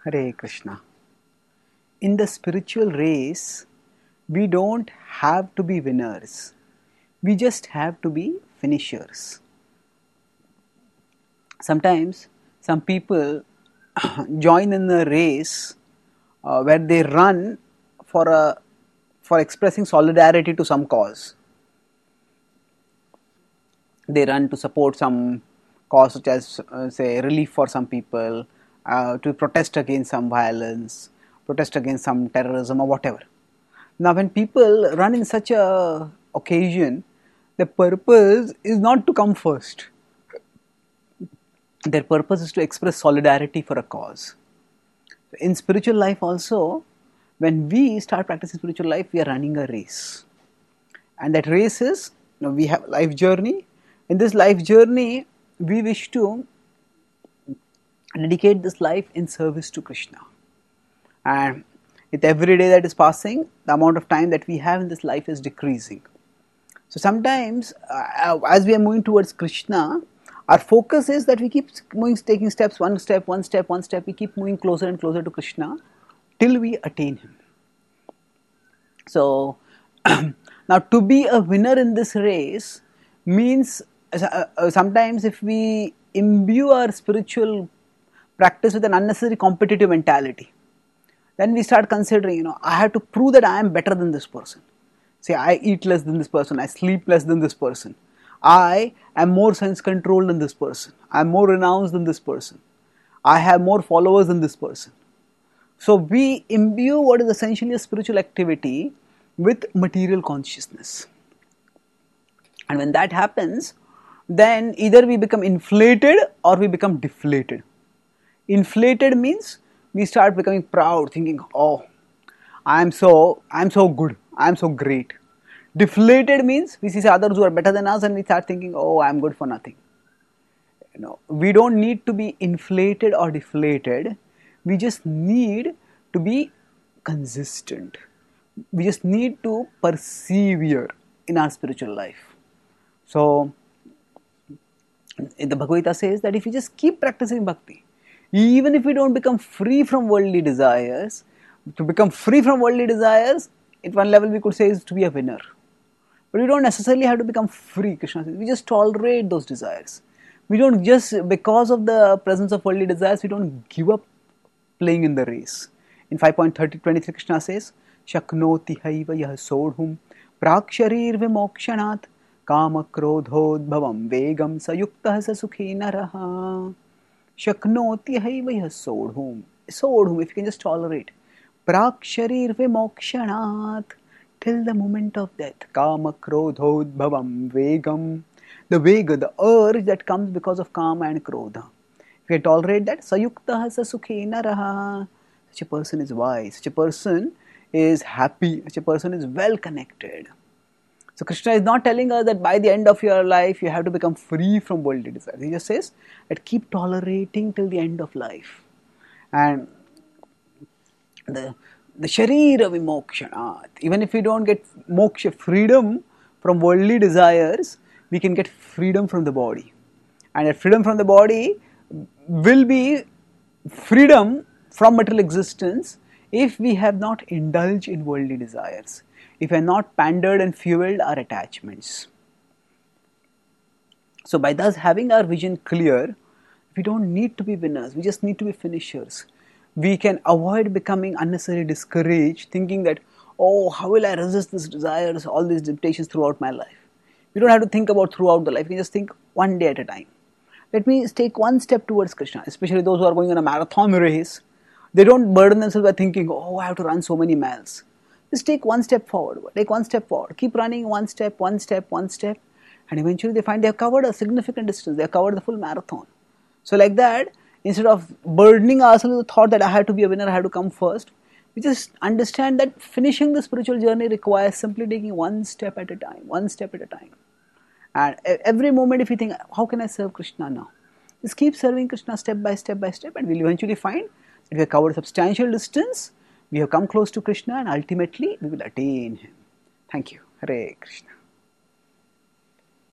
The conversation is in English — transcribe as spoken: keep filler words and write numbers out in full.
Hare Krishna. In the spiritual race, we don't have to be winners. We just have to be finishers. Sometimes some people join in a race uh, where they run for a for expressing solidarity to some cause. They run to support some cause such as uh, say relief for some people, uh, to protest against some violence, protest against some terrorism or whatever. Now when people run in such a occasion, the purpose is not to come first. Their purpose is to express solidarity for a cause. In spiritual life also, when we start practicing spiritual life, we are running a race. And that race is, you know, we have life journey. In this life journey, we wish to dedicate this life in service to Krishna. And with every day that is passing, the amount of time that we have in this life is decreasing. So sometimes, uh, as we are moving towards Krishna, our focus is that we keep moving, taking steps, one step, one step, one step. We keep moving closer and closer to Krishna till we attain Him. So, now to be a winner in this race means uh, uh, sometimes if we imbue our spiritual practice with an unnecessary competitive mentality, then we start considering, you know, I have to prove that I am better than this person. Say, I eat less than this person, I sleep less than this person. I am more sense controlled than this person. I am more renounced than this person. I have more followers than this person. So we imbue what is essentially a spiritual activity with material consciousness. And when that happens, then either we become inflated or we become deflated. Inflated means we start becoming proud, thinking, oh, I am so, I am so good, I am so great. Deflated means we see others who are better than us and we start thinking, oh, I am good for nothing. You know, we don't need to be inflated or deflated. We just need to be consistent. We just need to persevere in our spiritual life. So, the Bhagavad Gita says that if you just keep practicing bhakti, even if we don't become free from worldly desires, to become free from worldly desires, at one level we could say is to be a winner. But we don't necessarily have to become free, Krishna says. We just tolerate those desires. We don't just, because of the presence of worldly desires, we don't give up playing in the race. In five point twenty-three, Krishna says, Shaknoti haiva yah sodhum praksharir vimokshanat kama krodhodbhavam vegam sayuktah sa sukhi naraha. Shaknoti haiva yah sodhum. Sodhum, if you can just tolerate. Praksharir vimokshanat. Till the moment of death. Kama krodhodbhavam vegam. The vega, the urge that comes because of kama and krodha. If you tolerate that, sayuktah sa sukhi naraha. Such a person is wise. Such a person is happy. Such a person is well connected. So Krishna is not telling us that by the end of your life you have to become free from worldly desires. He just says that keep tolerating till the end of life. And the the sharira vimokshanat. Even if we don't get moksha, freedom from worldly desires, we can get freedom from the body. And that freedom from the body will be freedom from material existence if we have not indulged in worldly desires, if we have not pandered and fueled our attachments. So by thus having our vision clear, we don't need to be winners, we just need to be finishers. We can avoid becoming unnecessarily discouraged, thinking that, oh, how will I resist these desires, all these temptations throughout my life? We don't have to think about throughout the life, we can just think one day at a time. Let me take one step towards Krishna, especially those who are going on a marathon race. They don't burden themselves by thinking, oh, I have to run so many miles. Just take one step forward, take one step forward, keep running one step, one step, one step, and eventually they find they have covered a significant distance, they have covered the full marathon. So like that, instead of burdening ourselves with the thought that I have to be a winner, I have to come first, we just understand that finishing the spiritual journey requires simply taking one step at a time, one step at a time. And every moment if you think, how can I serve Krishna now? Just keep serving Krishna step by step by step and we'll eventually find that we have covered a substantial distance, we have come close to Krishna and ultimately we will attain Him. Thank you. Hare Krishna.